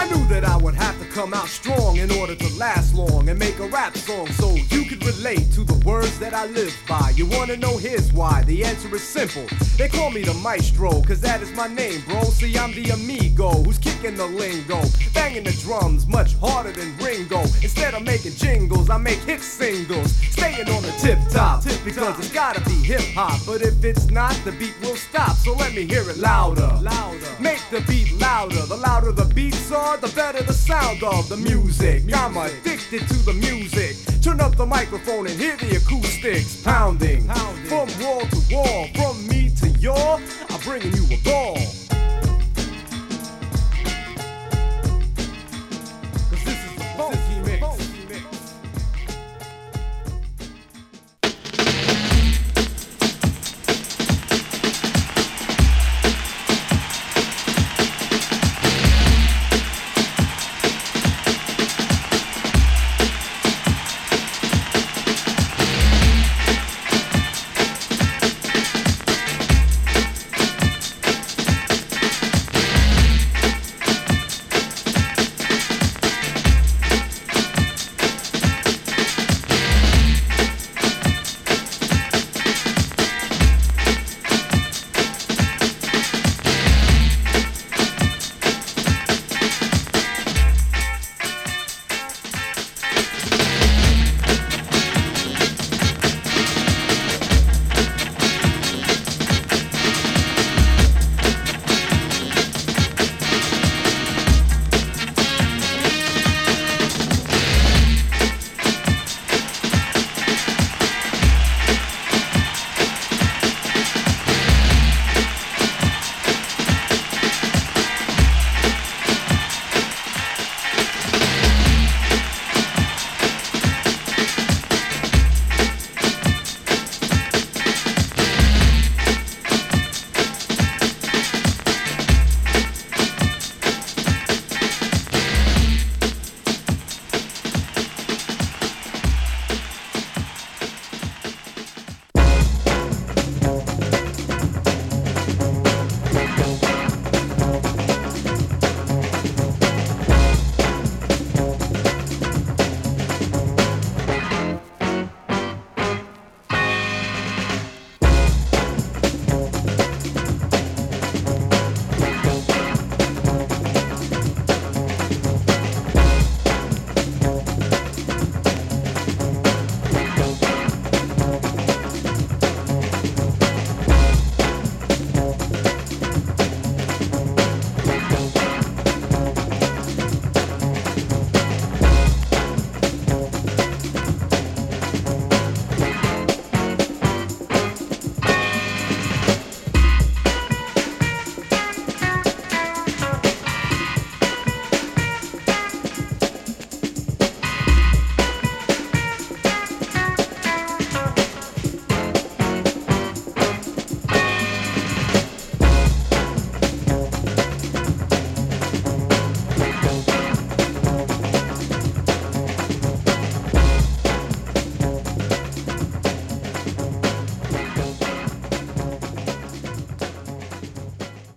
knew that I would have to come out strong in order to last long and make a rap song so you could relate to the words that I live by. You wanna know here's why? The answer is simple. They call me the maestro, cause that is my name, bro. See, I'm the amigo who's kicking the lingo, banging the drums much harder than Ringo. Instead of making jingles, I make hit singles, staying on the tip top, because it's gotta be hip hop. But if it's not, the beat will stop, so let me hear it louder. Make the beat louder. The louder the beats are, the better the sound of the music. I'm addicted to the music. Turn up the microphone and hear the acoustics pounding. From wall to wall, from me to your, I'm bringing you a ball.